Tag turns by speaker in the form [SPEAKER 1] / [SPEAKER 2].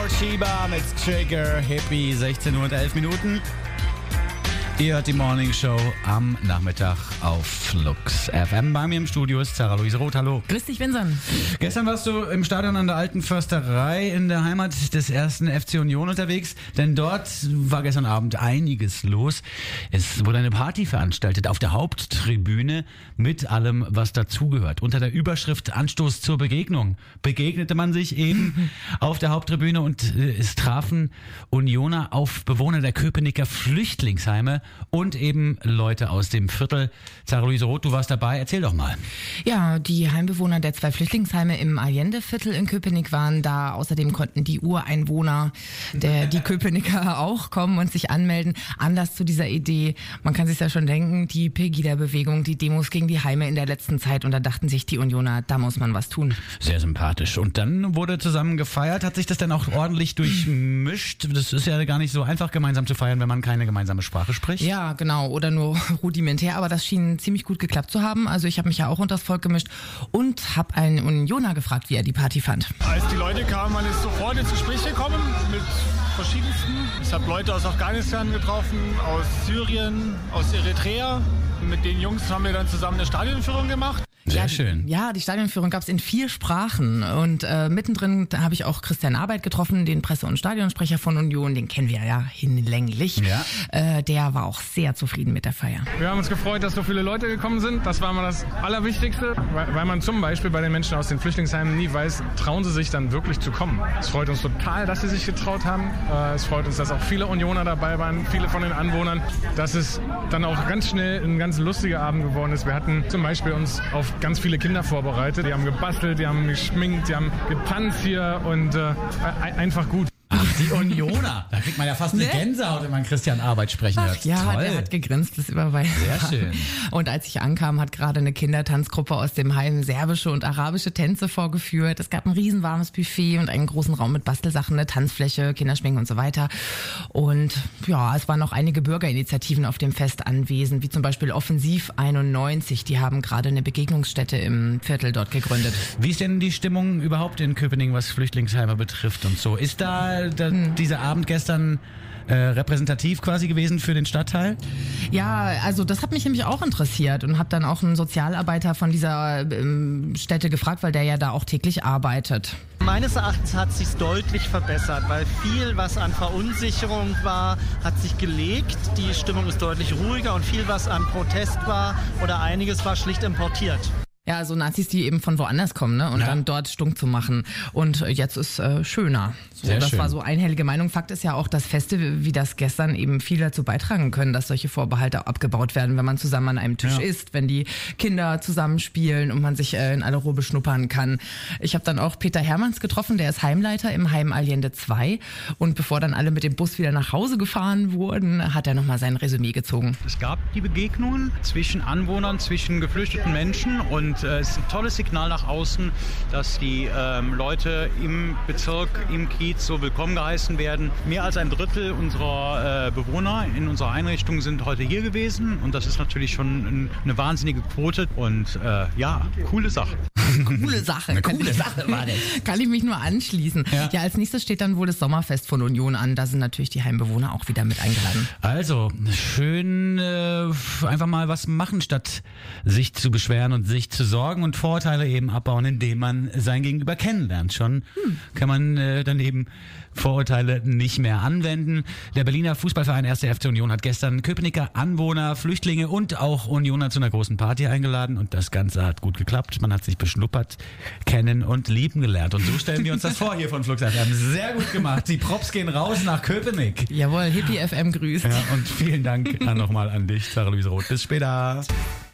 [SPEAKER 1] Lord Sheba mit Trigger Hippie, 16 Uhr und 11 Minuten. Ihr hört die Morning Show am Nachmittag auf Flux FM. Bei mir im Studio ist Sarah-Louise Roth. Hallo.
[SPEAKER 2] Grüß dich, Vincent.
[SPEAKER 1] Gestern warst du im Stadion an der Alten Försterei in der Heimat des ersten FC Union unterwegs, denn dort war gestern Abend einiges los. Es wurde eine Party veranstaltet auf der Haupttribüne mit allem, was dazugehört. Unter der Überschrift Anstoß zur Begegnung begegnete man sich eben auf der Haupttribüne und es trafen Unioner auf Bewohner der Köpenicker Flüchtlingsheime und eben Leute aus dem Viertel. Sarah-Louise Roth, du warst dabei. Erzähl doch mal.
[SPEAKER 2] Ja, die Heimbewohner der 2 Flüchtlingsheime im Allende-Viertel in Köpenick waren da. Außerdem konnten die Ureinwohner, die Köpenicker auch kommen und sich anmelden. Anlass zu dieser Idee, man kann sich ja schon denken, die Pegida-Bewegung, die Demos gegen die Heime in der letzten Zeit. Und da dachten sich die Unioner, da muss man was tun.
[SPEAKER 1] Sehr sympathisch. Und dann wurde zusammen gefeiert. Hat sich das dann auch ordentlich durchmischt? Das ist ja gar nicht so einfach, gemeinsam zu feiern, wenn man keine gemeinsame Sprache spricht.
[SPEAKER 2] Ja, genau. Oder nur rudimentär. Aber das schien ziemlich gut geklappt zu haben. Also ich habe mich ja auch unters Volk gemischt und habe einen Unioner gefragt, wie er die Party fand.
[SPEAKER 3] Als die Leute kamen, man ist sofort ins Gespräch gekommen mit verschiedensten. Ich habe Leute aus Afghanistan getroffen, aus Syrien, aus Eritrea. Mit den Jungs haben wir dann zusammen eine Stadionführung gemacht.
[SPEAKER 1] Sehr schön.
[SPEAKER 2] Ja, die Stadionführung gab es in 4 Sprachen und mittendrin habe ich auch Christian Arbeit getroffen, den Presse- und Stadionsprecher von Union, den kennen wir ja hinlänglich. Ja. Der war auch sehr zufrieden mit der Feier.
[SPEAKER 3] Wir haben uns gefreut, dass so viele Leute gekommen sind. Das war mal das Allerwichtigste, weil man zum Beispiel bei den Menschen aus den Flüchtlingsheimen nie weiß, trauen sie sich dann wirklich zu kommen. Es freut uns total, dass sie sich getraut haben. Es freut uns, dass auch viele Unioner dabei waren, viele von den Anwohnern, dass es dann auch ganz schnell ein ganz lustiger Abend geworden ist. Wir hatten zum Beispiel uns auf ganz viele Kinder vorbereitet. Die haben gebastelt, die haben geschminkt, die haben getanzt hier und einfach gut.
[SPEAKER 1] Ach, die Unioner. Da kriegt man ja fast eine Gänsehaut, wenn man Christian Arbeit sprechen hört.
[SPEAKER 2] Ja,
[SPEAKER 1] toll.
[SPEAKER 2] der hat gegrinst, das überweist.
[SPEAKER 1] Sehr schön.
[SPEAKER 2] Und als ich ankam, hat gerade eine Kindertanzgruppe aus dem Heim serbische und arabische Tänze vorgeführt. Es gab ein riesenwarmes Buffet und einen großen Raum mit Bastelsachen, eine Tanzfläche, Kinderschminken und so weiter. Und ja, es waren noch einige Bürgerinitiativen auf dem Fest anwesend, wie zum Beispiel Offensiv 91. Die haben gerade eine Begegnungsstätte im Viertel dort gegründet.
[SPEAKER 1] Wie ist denn die Stimmung überhaupt in Köpenick, was Flüchtlingsheime betrifft und so? Ist da dieser Abend gestern repräsentativ quasi gewesen für den Stadtteil?
[SPEAKER 2] Ja, also das hat mich nämlich auch interessiert und habe dann auch einen Sozialarbeiter von dieser Stätte gefragt, weil der ja da auch täglich arbeitet.
[SPEAKER 4] Meines Erachtens hat es sich deutlich verbessert, weil viel, was an Verunsicherung war, hat sich gelegt. Die Stimmung ist deutlich ruhiger und viel, was an Protest war oder einiges war schlicht importiert.
[SPEAKER 2] Ja, so Nazis, die eben von woanders kommen, ne? Und dann dort stunk zu machen. Und jetzt ist schöner. So,
[SPEAKER 1] sehr
[SPEAKER 2] das
[SPEAKER 1] schön.
[SPEAKER 2] war so einhellige Meinung. Fakt ist ja auch, dass Feste wie das gestern eben viel dazu beitragen können, dass solche Vorbehalte abgebaut werden, wenn man zusammen an einem Tisch isst, wenn die Kinder zusammenspielen und man sich in aller Ruhe beschnuppern kann. Ich habe dann auch Peter Hermanns getroffen, der ist Heimleiter im Heim Allende 2. Und bevor dann alle mit dem Bus wieder nach Hause gefahren wurden, hat er nochmal sein Resümee gezogen.
[SPEAKER 5] Es gab die Begegnungen zwischen Anwohnern, zwischen geflüchteten Menschen und es ist ein tolles Signal nach außen, dass die Leute im Bezirk, im Kiez so willkommen geheißen werden. Mehr als ein Drittel unserer Bewohner in unserer Einrichtung sind heute hier gewesen und das ist natürlich schon eine wahnsinnige Quote und coole Sache.
[SPEAKER 2] Coole Sache.
[SPEAKER 1] Eine coole Sache war das.
[SPEAKER 2] Kann ich mich nur anschließen. Ja, als nächstes steht dann wohl das Sommerfest von Union an. Da sind natürlich die Heimbewohner auch wieder mit eingeladen.
[SPEAKER 1] Also, schön einfach mal was machen, statt sich zu beschweren und sich zu sorgen und Vorurteile eben abbauen, indem man sein Gegenüber kennenlernt. Schon kann man dann eben Vorurteile nicht mehr anwenden. Der Berliner Fußballverein 1. FC Union hat gestern Köpenicker Anwohner, Flüchtlinge und auch Unioner zu einer großen Party eingeladen und das Ganze hat gut geklappt. Man hat sich beschnuppert, kennen und lieben gelernt. Und so stellen wir uns das vor hier von Flux FM. Sehr gut gemacht. Die Props gehen raus nach Köpenick.
[SPEAKER 2] Jawohl, Hippie FM grüßt.
[SPEAKER 1] Ja, und vielen Dank nochmal an dich, Sarah-Louise Roth. Bis später.